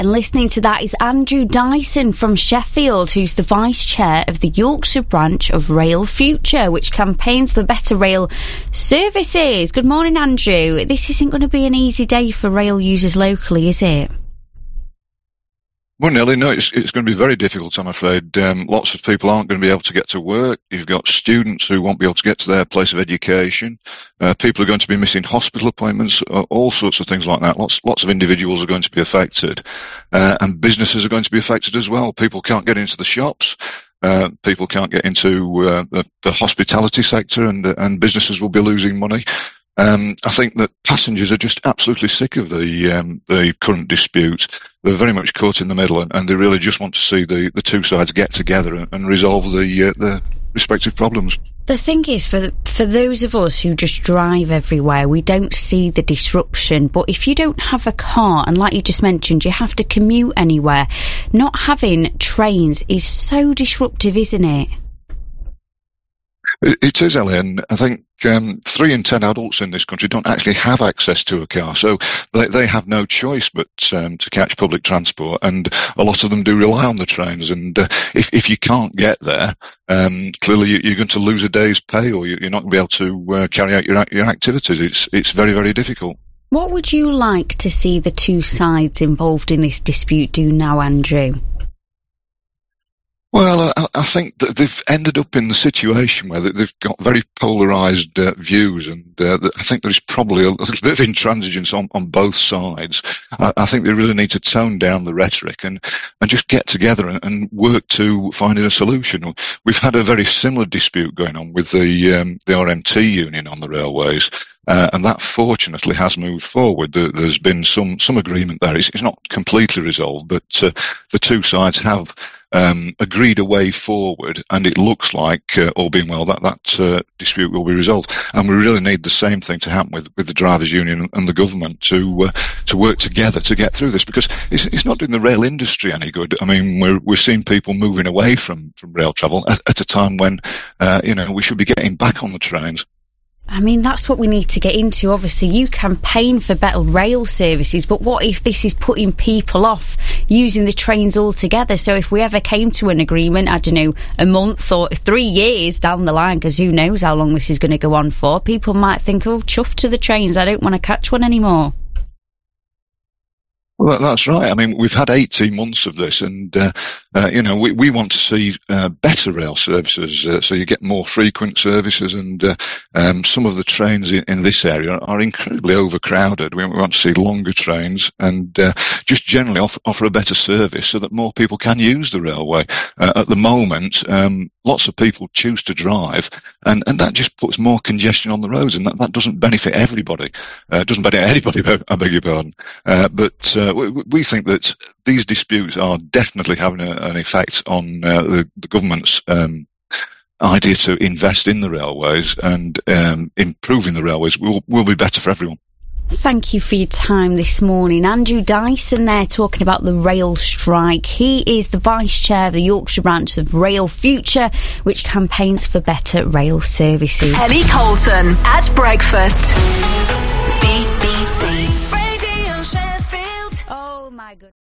And listening to that is Andrew Dyson from Sheffield, who's the Vice Chair of the Yorkshire branch of Rail Future, which campaigns for better rail services. Good morning, Andrew. This isn't going to be an easy day for rail users locally, is it? Well, Nelly, no, it's going to be very difficult, I'm afraid. Lots of people aren't going to be able to get to work. You've got students who won't be able to get to their place of education. People are going to be missing hospital appointments, all sorts of things like that. Lots of individuals are going to be affected. And businesses are going to be affected as well. People can't get into the shops. People can't get into the hospitality sector, and businesses will be losing money. I think that passengers are just absolutely sick of the current dispute. They're very much caught in the middle, and they really just want to see the two sides get together and resolve the respective problems. The thing is, for those of us who just drive everywhere, we don't see the disruption. But if you don't have a car, and like you just mentioned, you have to commute anywhere, not having trains is so disruptive, isn't it? It is, Ellie, and I think 3 in 10 adults in this country don't actually have access to a car, so they have no choice but to catch public transport, and a lot of them do rely on the trains. And if you can't get there, clearly you're going to lose a day's pay, or you're not going to be able to carry out your activities. It's very, very difficult. What would you like to see the two sides involved in this dispute do now, Andrew? Well, I think that they've ended up in the situation where they've got very polarised views, and I think there's probably a little bit of intransigence on both sides. I think they really need to tone down the rhetoric and just get together and work to finding a solution. We've had a very similar dispute going on with the RMT union on the railways, and that fortunately has moved forward. There's been some agreement there. It's not completely resolved, but the two sides have agreed a way forward, and it looks like, all being well, that dispute will be resolved. And we really need the same thing to happen with the drivers' union and the government to work together to get through this, because it's not doing the rail industry any good. I mean, we're seeing people moving away from rail travel at a time when we should be getting back on the trains. I mean, that's what we need to get into. Obviously, you campaign for better rail services, but what if this is putting people off using the trains altogether? So if we ever came to an agreement, I don't know, a month or 3 years down the line, because who knows how long this is going to go on for, people might think, oh, chuff to the trains, I don't want to catch one anymore. Well, that's right. I mean, we've had 18 months of this, and we want to see better rail services, so you get more frequent services, and some of the trains in this area are incredibly overcrowded. We want to see longer trains and just generally offer a better service so that more people can use the railway. At the moment, lots of people choose to drive, and that just puts more congestion on the roads, and that doesn't benefit everybody. It doesn't benefit anybody, I beg your pardon. But we think that these disputes are definitely having an effect on the government's idea to invest in the railways, and improving the railways will be better for everyone. Thank you for your time this morning. Andrew Dyson there talking about the rail strike. He is the Vice Chair of the Yorkshire branch of Rail Future, which campaigns for better rail services. Ellie Colton at breakfast. BBC.